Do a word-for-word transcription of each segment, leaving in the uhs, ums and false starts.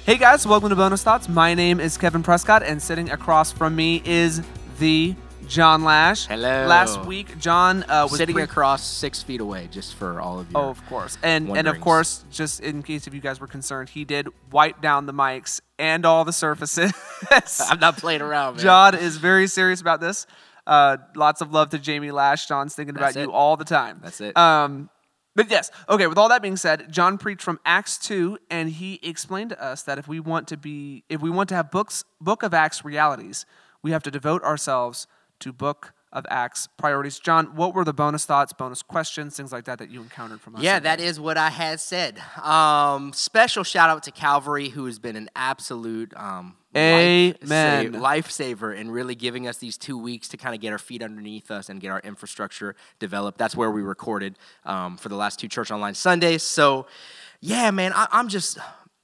Hey guys, welcome to Bonus Thoughts. My name is Kevin Prescott, and sitting across from me is the John Lash. Hello. Last week, John uh, was sitting pre- across six feet away, just for all of you. Oh, of course, and and of wonderings. course, just in case if you guys were concerned, he did wipe down the mics and all the surfaces. I'm not playing around, man. John is very serious about this. Uh, lots of love to Jamie Lash. John's thinking That's about it. you all the time. That's it. Um, but yes, okay. With all that being said, John preached from Acts two, and he explained to us that if we want to be, if we want to have books, Book of Acts realities, we have to devote ourselves to Book of Acts priorities. John, what were the bonus thoughts, bonus questions, things like that that you encountered from us? Yeah, that is what I had said. Um, special shout out to Calvary, who has been an absolute um, Amen. Lifesaver, lifesaver in really giving us these two weeks to kind of get our feet underneath us and get our infrastructure developed. That's where we recorded um, for the last two Church Online Sundays. So, yeah, man, I, I'm just...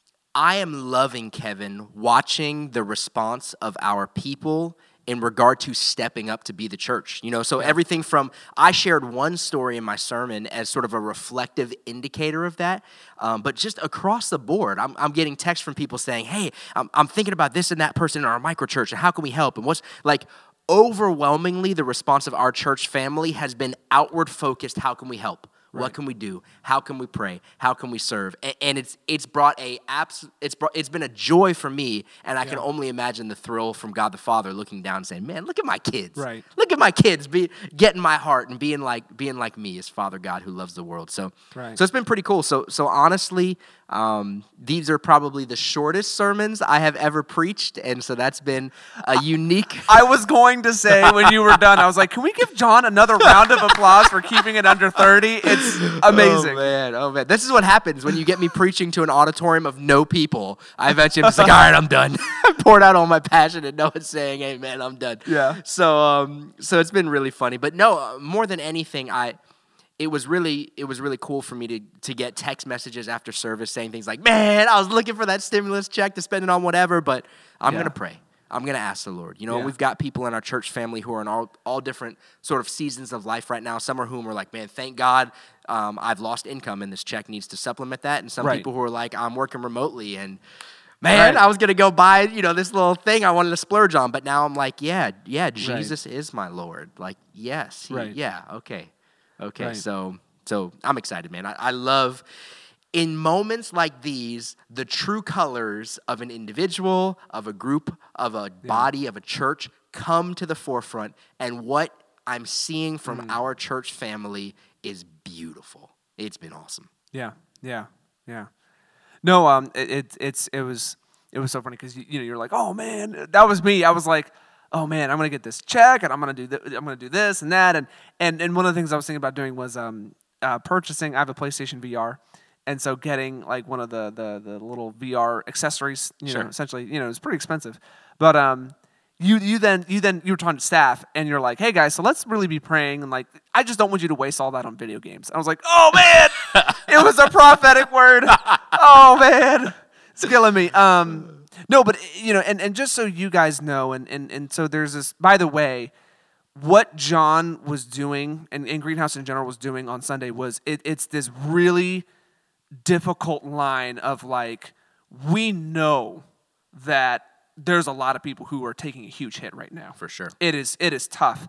I am loving, Kevin, watching the response of our people in regard to stepping up to be the church. You know, so yeah. everything from, I shared one story in my sermon as sort of a reflective indicator of that, um, but just across the board, I'm, I'm getting texts from people saying, hey, I'm, I'm thinking about this and that person in our microchurch, and how can we help? And what's, like, overwhelmingly, the response of our church family has been outward focused, how can we help? Right. What can we do? How can we pray? How can we serve? And, and it's it's brought a abs- it's brought it's been a joy for me, and I yeah. can only imagine the thrill from God the Father looking down and saying, "Man, look at my kids! Right. Look at my kids be getting my heart and being like being like me as Father God who loves the world." So, right. so it's been pretty cool. So, so honestly, um, these are probably the shortest sermons I have ever preached, and so that's been a unique. I was going to say when you were done, I was like, "Can we give John another round of applause for keeping it under thirty?" It's amazing. Oh, man. Oh, man. This is what happens when you get me preaching to an auditorium of no people. I eventually am just like, all right, I'm done. I poured out all my passion and no one's saying, hey, man, I'm done. Yeah. So um, so it's been really funny. But no, uh, more than anything, I it was really it was really cool for me to, to get text messages after service saying things like, man, I was looking for that stimulus check to spend it on whatever, but I'm yeah. going to pray. I'm going to ask the Lord. You know, yeah. we've got people in our church family who are in all, all different sort of seasons of life right now. Some are whom are like, man, thank God um, I've lost income and this check needs to supplement that. And some right. people who are like, I'm working remotely and, man, right. I was going to go buy, you know, this little thing I wanted to splurge on. But now I'm like, yeah, yeah, Jesus right. is my Lord. Like, yes. He, right. Yeah, okay. Okay, right. so so I'm excited, man. I, I love... In moments like these, the true colors of an individual, of a group, of a yeah. body, of a church come to the forefront. And what I'm seeing from mm. our church family is beautiful. It's been awesome. Yeah, yeah, yeah. No, um, it, it it's it was it was so funny because you, you know you're like, oh man, that was me. I was like, oh man, I'm gonna get this check and I'm gonna do th- I'm gonna do this and that and and and one of the things I was thinking about doing was um uh, purchasing. I have a PlayStation V R. And so getting like one of the, the, the little V R accessories, you sure. know, essentially, you know, it's pretty expensive. But um, you you then you then you were talking to staff, and you're like, hey guys, so let's really be praying, and like, I just don't want you to waste all that on video games. And I was like, oh man, it was a prophetic word. Oh man, it's killing me. Um, no, but you know, and, and just so you guys know, and and and so there's this. By the way, what John was doing, and, and Greenhouse in general was doing on Sunday was it, it's this really difficult line of like, we know that there's a lot of people who are taking a huge hit right now. For sure. It is it is tough.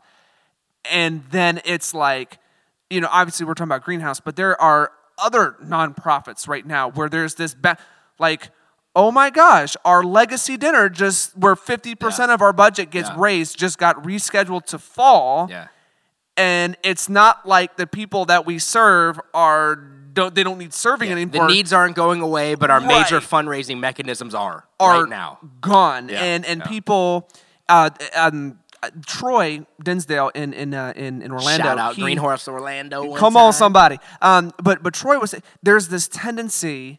And then it's like, you know, obviously we're talking about Greenhouse, but there are other nonprofits right now where there's this, ba- like, oh my gosh, our legacy dinner just, where fifty percent yeah. of our budget gets yeah. raised, just got rescheduled to fall. Yeah. And it's not like the people that we serve are don't they don't need serving yeah. anymore. The needs aren't going away, but our right. major fundraising mechanisms are, are right now gone. Yeah. And and yeah. people, uh, um, Troy Dinsdale in in uh, in, in Orlando. Shout out he, Green Horse Orlando. One come time. on, somebody. Um, but but Troy was there's this tendency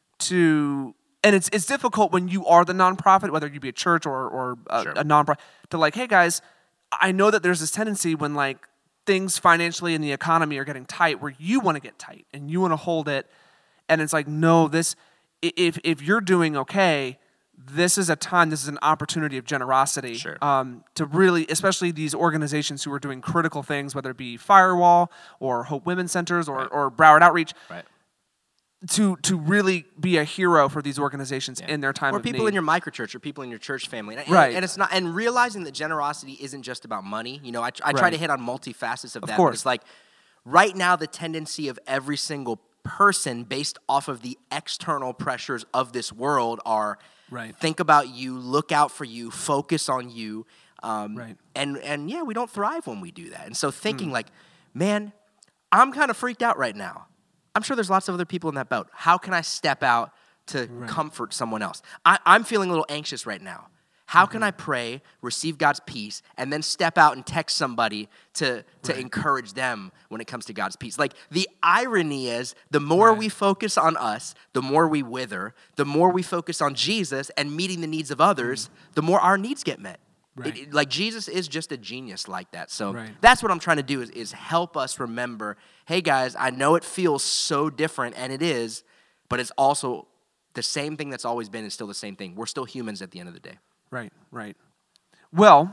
to. And it's it's difficult when you are the nonprofit, whether you be a church or or a, sure. a nonprofit, to like, hey guys, I know that there's this tendency when like things financially in the economy are getting tight, where you want to get tight and you want to hold it, and it's like, no, this if if you're doing okay, this is a time, this is an opportunity of generosity, sure. um, to really, especially these organizations who are doing critical things, whether it be Firewall or Hope Women's Centers or right. or Broward Outreach. Right. to to really be a hero for these organizations Yeah. in their time or of people need. in your microchurch or people in your church family. And, Right. And it's not, and realizing that generosity isn't just about money. You know, I, I try Right. to hit on multifacets of, Of that. course. But it's like right now, the tendency of every single person based off of the external pressures of this world are Right. think about you, look out for you, focus on you. Um, Right. And, and yeah, we don't thrive when we do that. And so thinking Mm. like, man, I'm kind of freaked out right now. I'm sure there's lots of other people in that boat. How can I step out to Right. comfort someone else? I, I'm feeling a little anxious right now. How Mm-hmm. can I pray, receive God's peace, and then step out and text somebody to, to Right. encourage them when it comes to God's peace? Like, the irony is, the more Right. we focus on us, the more we wither. The more we focus on Jesus and meeting the needs of others, the more our needs get met. Right. It- it- like, Jesus is just a genius like that. So Right. that's what I'm trying to do is, is help us remember, hey, guys, I know it feels so different, and it is, but it's also the same thing that's always been and still the same thing. We're still humans at the end of the day. Right, right. Well,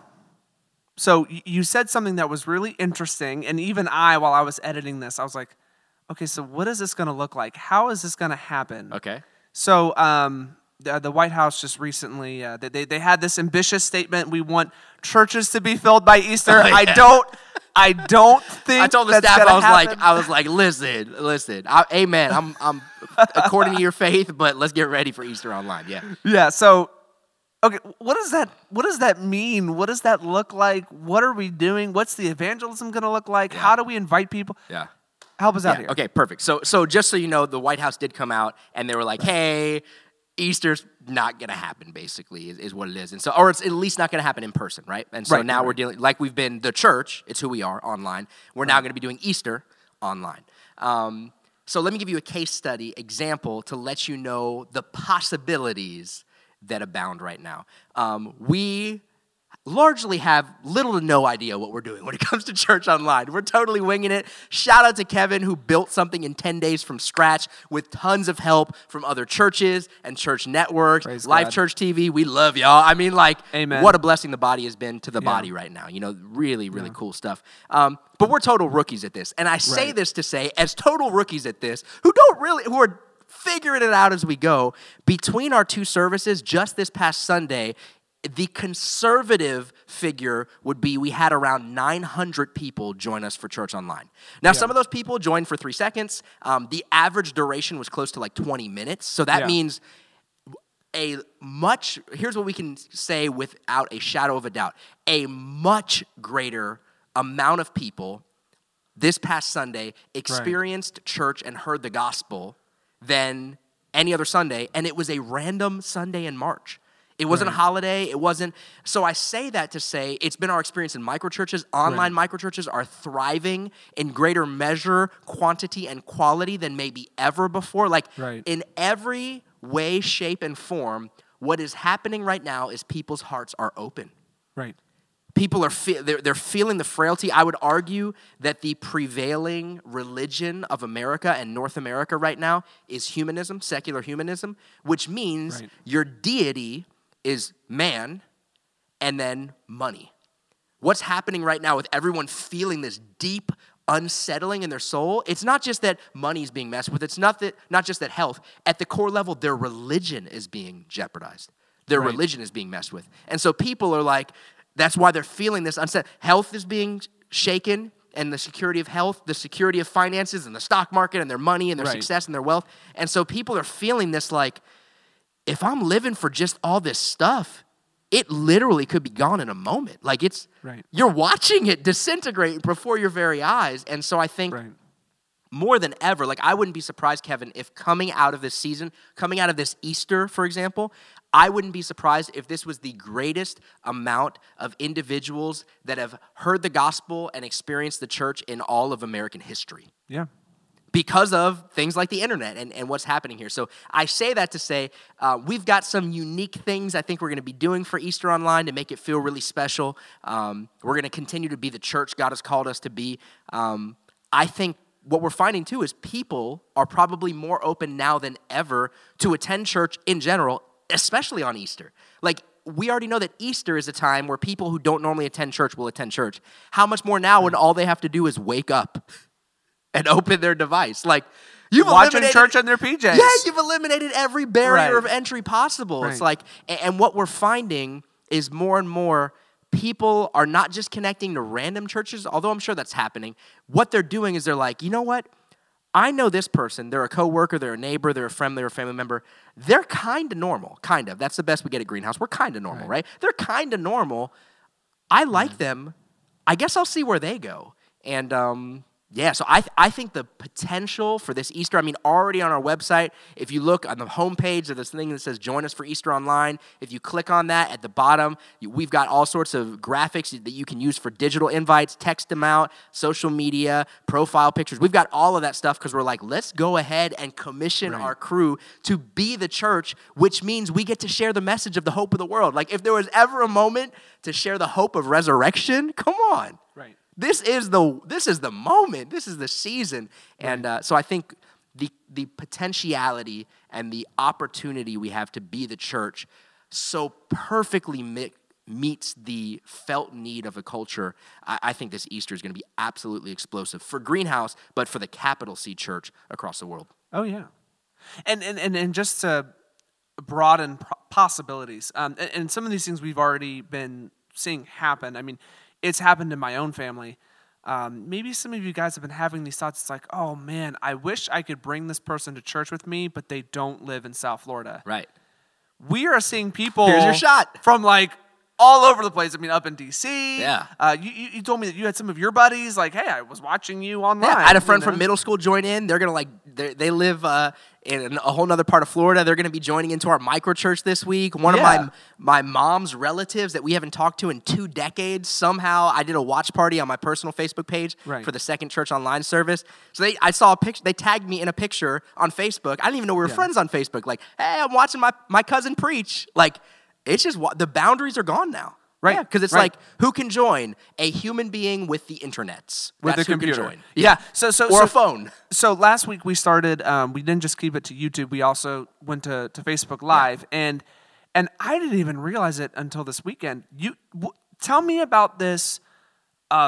so y- you said something that was really interesting, and even I, while I was editing this, I was like, okay, so what is this going to look like? How is this going to happen? Okay. So um, the, the White House just recently, uh, they, they they had this ambitious statement, we want churches to be filled by Easter. Oh, yeah. I don't, I don't think I told the that's staff, gonna I was happen. like, I was like, listen, listen, I, amen. I'm, I'm according to your faith, but let's get ready for Easter online. Yeah. Yeah, so okay, what does that what does that mean? What does that look like? What are we doing? What's the evangelism going to look like? Yeah. How do we invite people? Yeah. Help us out Yeah, here. okay, perfect. So, so just so you know, the White House did come out and they were like, "Hey, Easter's not gonna happen." Basically, is, is what it is, and so, or it's at least not gonna happen in person, right? And so Right, now right, we're right. dealing, like we've been the church. It's who we are online. We're now gonna be doing Easter online. Um, so let me give you a case study example to let you know the possibilities that abound right now. Um, we largely have little to no idea what we're doing when it comes to church online. We're totally winging it. Shout out to Kevin, who built something in ten days from scratch with tons of help from other churches and church networks, Praise Live God. Church T V. We love y'all. I mean, like, Amen. what a blessing the body has been to the Yeah. body right now. You know, really, really cool stuff. Um, but we're total rookies at this. And I say Right. this to say, as total rookies at this, who don't really, who are figuring it out as we go, between our two services just this past Sunday, the conservative figure would be we had around nine hundred people join us for church online. Now, some of those people joined for three seconds. Um, the average duration was close to like twenty minutes. So that Yeah. means a much, here's what we can say without a shadow of a doubt, a much greater amount of people this past Sunday experienced church and heard the gospel than any other Sunday, and it was a random Sunday in March. It wasn't Right. a holiday. It wasn't. So I say that to say it's been our experience in microchurches. Online microchurches are thriving in greater measure, quantity, and quality than maybe ever before. Like Right. in every way, shape, and form, what is happening right now is people's hearts are open. Right. People are fe- they're, they're feeling the frailty. I would argue that the prevailing religion of America and North America right now is humanism, secular humanism, which means Right. your deity is man and then money. What's happening right now with everyone feeling this deep unsettling in their soul, it's not just that money is being messed with. It's not that not just that health. At the core level, their religion is being jeopardized. Their Right. religion is being messed with. And so people are like, that's why they're feeling this unset. Health is being shaken, and the security of health, the security of finances, and the stock market, and their money, and their Right. success, and their wealth. And so people are feeling this like, if I'm living for just all this stuff, it literally could be gone in a moment. Like it's, Right. you're watching it disintegrate before your very eyes. And so I think Right. more than ever, like I wouldn't be surprised, Kevin, if coming out of this season, coming out of this Easter, for example, I wouldn't be surprised if this was the greatest amount of individuals that have heard the gospel and experienced the church in all of American history Yeah. because of things like the internet and, and what's happening here. So I say that to say uh, we've got some unique things I think we're going to be doing for Easter Online to make it feel really special. Um, we're going to continue to be the church God has called us to be. Um, I think what we're finding too is people are probably more open now than ever to attend church in general, especially on Easter. Like, we already know that Easter is a time where people who don't normally attend church will attend church. How much more now when all they have to do is wake up and open their device? Like, You've watching eliminated, church in their P Js. Yeah, you've eliminated every barrier Right. of entry possible. Right. It's like, and what we're finding is more and more people are not just connecting to random churches, although I'm sure that's happening. What they're doing is they're like, you know what? I know this person. They're a coworker, they're a neighbor, they're a friend, they're a family member. They're kind of normal, kind of. That's the best we get at Greenhouse. We're kind of normal, right. right? They're kind of normal. I like mm-hmm. them. I guess I'll see where they go. And um, yeah, so I th- I think the potential for this Easter, I mean, already on our website, if you look on the homepage of this thing that says Join Us for Easter Online, if you click on that at the bottom, you, we've got all sorts of graphics that you can use for digital invites, text them out, social media, profile pictures. We've got all of that stuff because we're like, let's go ahead and commission right. our crew to be the church, which means we get to share the message of the hope of the world. Like if there was ever a moment to share the hope of resurrection, come on. Right. This is the this is the moment. This is the season, and uh, so I think the the potentiality and the opportunity we have to be the church so perfectly mi- meets the felt need of a culture. I, I think this Easter is going to be absolutely explosive for Greenhouse, but for the capital C Church across the world. Oh yeah, and and and, and just to broaden possibilities, um, and, and some of these things we've already been seeing happen. I mean. It's happened in my own family. Um, maybe some of you guys have been having these thoughts. It's like, oh man, I wish I could bring this person to church with me, but they don't live in South Florida. Right. We are seeing people Here's your shot. From like all over the place. I mean, up in D C. Yeah. Uh, you, you told me that you had some of your buddies. Like, hey, I was watching you online. Yeah, I had a friend you know? from middle school join in. They're gonna like they live uh, in a whole other part of Florida. They're gonna be joining into our micro church this week. One yeah. of my my mom's relatives that we haven't talked to in two decades. Somehow, I did a watch party on my personal Facebook page right. for the Second Church Online service. So they, I saw a picture. They tagged me in a picture on Facebook. I didn't even know we were yeah. friends on Facebook. Like, hey, I'm watching my my cousin preach. Like, it's just the boundaries are gone now. Right, because yeah, it's right. like, who can join? A human being with the internets. With That's the who computer. Can join. Yeah. yeah. So, so, or so, a phone. So last week we started, um, we didn't just keep it to YouTube, we also went to, to Facebook Live. Yeah. And and I didn't even realize it until this weekend. You w- Tell me about this uh,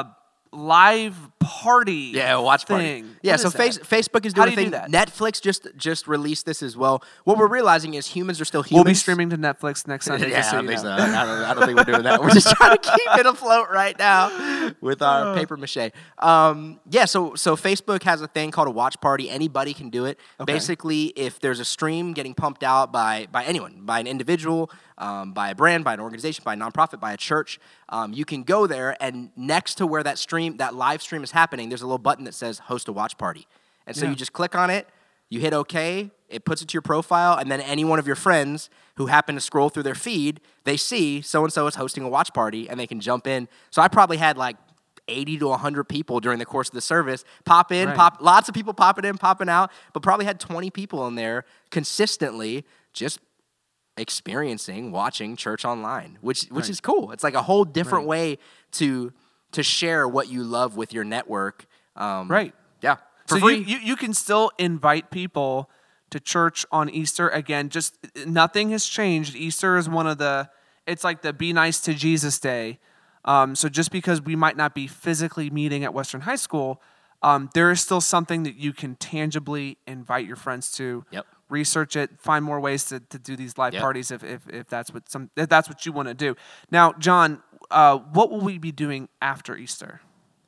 live party Yeah, watch thing. party. Yeah, what so is face, Facebook is How doing do a you thing. do that? Netflix just just released this as well. What we're realizing is humans are still humans. We'll be streaming to Netflix next Sunday. yeah, just so I, you don't think know. so. I, don't, I don't think we're doing that. We're just trying to keep it afloat right now with our paper mache. Um, yeah, so so Facebook has a thing called a watch party. Anybody can do it. Okay. Basically, if there's a stream getting pumped out by by anyone, by an individual, um, by a brand, by an organization, by a nonprofit, by a church, um, you can go there, and next to where that stream, that live stream is happening, there's a little button that says host a watch party. And so yeah. you just click on it, you hit OK, it puts it to your profile, and then any one of your friends who happen to scroll through their feed, they see so-and-so is hosting a watch party, and they can jump in. So I probably had like eighty to one hundred people during the course of the service pop in, right. pop. Lots of people popping in, popping out, but probably had twenty people in there consistently just experiencing, watching church online, which which right. is cool. It's like a whole different right. way to to share what you love with your network. Um, right. Yeah. For so free. You, you you can still invite people to church on Easter. Again, just nothing has changed. Easter is one of the, it's like the be nice to Jesus day. Um, so just because we might not be physically meeting at Western High School, um, there is still something that you can tangibly invite your friends to. Yep. Research it, find more ways to, to do these live yep. parties if, if if that's what some if that's what you want to do. Now, John, uh, what will we be doing after Easter?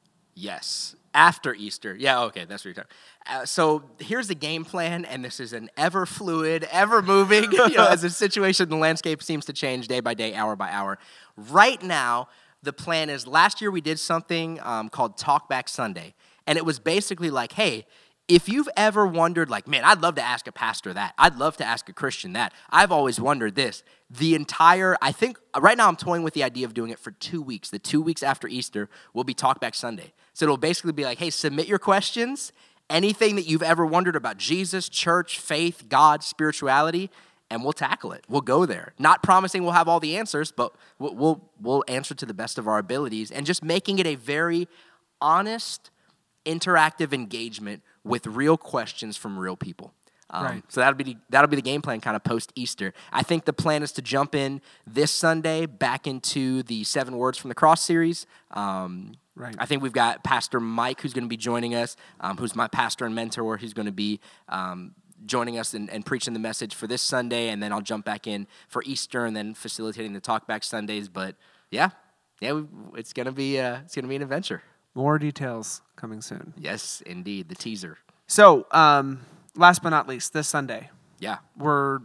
Yes, after Easter. Yeah, okay, that's what you're talking. Uh, so here's the game plan, and this is an ever fluid, ever moving. You know, as the situation, the landscape seems to change day by day, hour by hour. Right now, the plan is. Last year we did something um, called Talk Back Sunday, and it was basically like, hey. If you've ever wondered, like, man, I'd love to ask a pastor that. I'd love to ask a Christian that. I've always wondered this. The entire, I think, right now I'm toying with the idea of doing it for two weeks. The two weeks after Easter will be Talk Back Sunday. So it'll basically be like, hey, submit your questions, anything that you've ever wondered about Jesus, church, faith, God, spirituality, and we'll tackle it. We'll go there. Not promising we'll have all the answers, but we'll we'll, we'll answer to the best of our abilities, and just making it a very honest, interactive engagement with real questions from real people. Um, right. So that'll be the, that'll be the game plan kind of post-Easter. I think the plan is to jump in this Sunday back into the Seven Words from the Cross series. Um, Right. I think we've got Pastor Mike, who's going to be joining us, um, who's my pastor and mentor, who's going to be um, joining us and, and preaching the message for this Sunday, and then I'll jump back in for Easter and then facilitating the Talkback Sundays. But yeah, yeah, we, it's gonna be uh, it's gonna be an adventure. More details coming soon. Yes, indeed, the teaser. So, um, last but not least, this Sunday, Yeah. we're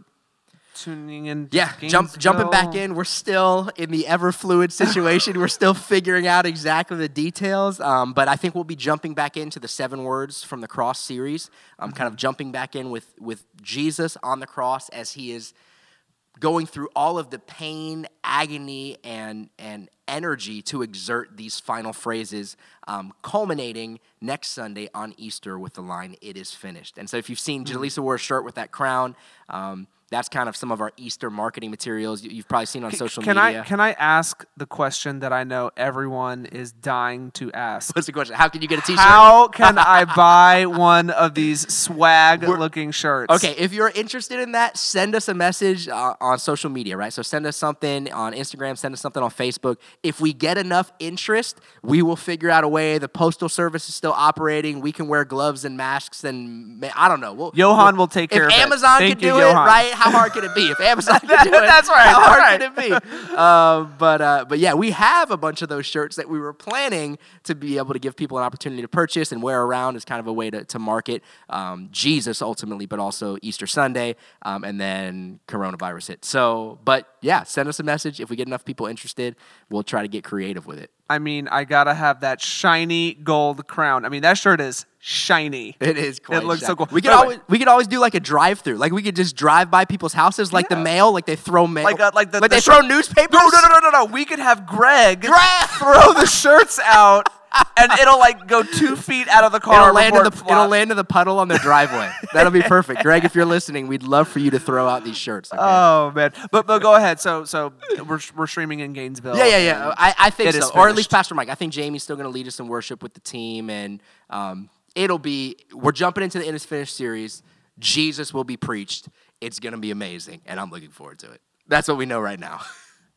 tuning in. To Yeah, jump, jumping back Gainesville. in. We're still in the ever fluid situation. We're still figuring out exactly the details. Um, but I think we'll be jumping back into the Seven Words from the Cross series. I'm um, kind of jumping back in with, with Jesus on the cross as he is going through all of the pain, agony, and, and energy to exert these final phrases, um, culminating next Sunday on Easter with the line, "It is finished." And so if you've seen Jaleesa wore a shirt with that crown, um, that's kind of some of our Easter marketing materials you've probably seen on social can media. I, can I ask the question that I know everyone is dying to ask? What's the question? How can you get a t-shirt? How can I buy one of these swag-looking shirts? Okay, if you're interested in that, send us a message uh, on social media, right? So send us something on Instagram, send us something on Facebook. If we get enough interest, we will figure out a way. The Postal Service is still operating. We can wear gloves and masks, and I don't know. We'll, Johan we'll, will take care if of Amazon it. Thank can you, do Johan. it, right? How hard can it be? If Amazon can do it, That's right, how that's hard right. can it be? Uh, but, uh, but yeah, we have a bunch of those shirts that we were planning to be able to give people an opportunity to purchase and wear around as kind of a way to, to market um, Jesus ultimately, but also Easter Sunday, um, and then coronavirus hit. So, but yeah, send us a message. If we get enough people interested, we'll try to get creative with it. I mean, I gotta have that shiny gold crown. I mean, that shirt is shiny. It is quite It looks shiny. so cool. We could By the always we could always do like a drive-through. Like we could just drive by people's houses, like Yeah. the mail, like they throw mail, Like, uh, like the- like the they shirt- throw newspapers. No, no, no, no, no, no. We could have Greg, Greg! throw the shirts out, and it'll like go two feet out of the car. It'll land, in before the, it it'll flops. land in the puddle on their driveway. That'll be perfect. Greg, if you're listening, we'd love for you to throw out these shirts. Okay? Oh man, but but go ahead. So so we're we're streaming in Gainesville. yeah, yeah, yeah. and I, I think it is so. Or at least finished. Pastor Mike. I think Jamie's still going to lead us in worship with the team. And um, it'll be, we're jumping into the It Is Finished series. Jesus will be preached. It's going to be amazing. And I'm looking forward to it. That's what we know right now.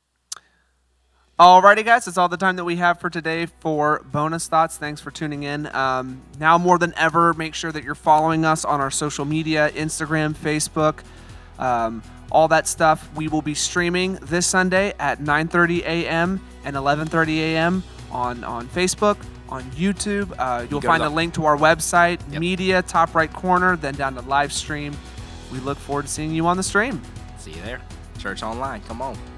Alrighty, guys, that's all the time that we have for today for Bonus Thoughts. Thanks for tuning in. Um, now more than ever, make sure that you're following us on our social media, Instagram, Facebook, um, all that stuff. We will be streaming this Sunday at nine thirty a.m. and eleven thirty a.m. on, on Facebook, on YouTube. Uh, you'll Go find to a the- link to our website, Yep. media, top right corner, then down to live stream. We look forward to seeing you on the stream. See you there. Church Online. Come on.